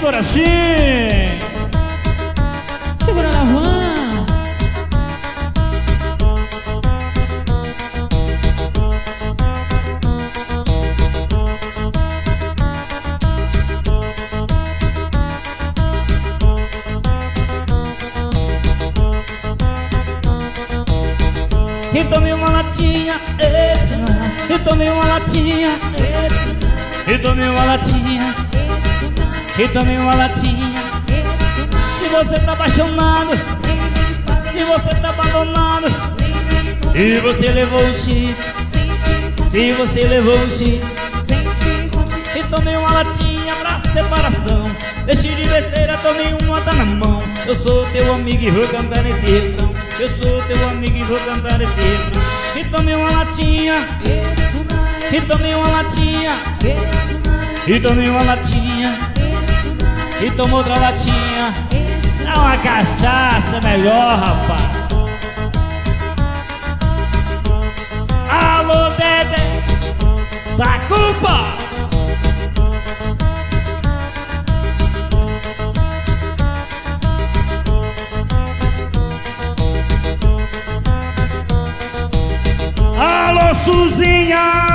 Agora sim. Segura lá, Juan. E tomei uma latinha, esse não. E tomei uma latinha, Esse não, e tomei uma latinha, esse não, e tomei uma latinha. esse não. Se você tá apaixonado, Nem me fala, se você tá abandonado, nem me conte. se você levou o chip, Sente, conte, se você levou o chip. sente, conte. E tomei uma latinha pra separação. Deixe de besteira, tomei uma, tá na mão. Eu sou teu amigo e vou cantar esse refrão. Eu sou teu amigo e vou cantar esse refrão. E tomei uma latinha, Esse não, e tomei uma latinha, esse não, e tomei uma latinha, esse não, e tomou outra latinha. esse É não. uma cachaça melhor, rapaz. Alô, Dedé, tá culpa? Alô, Suzinha!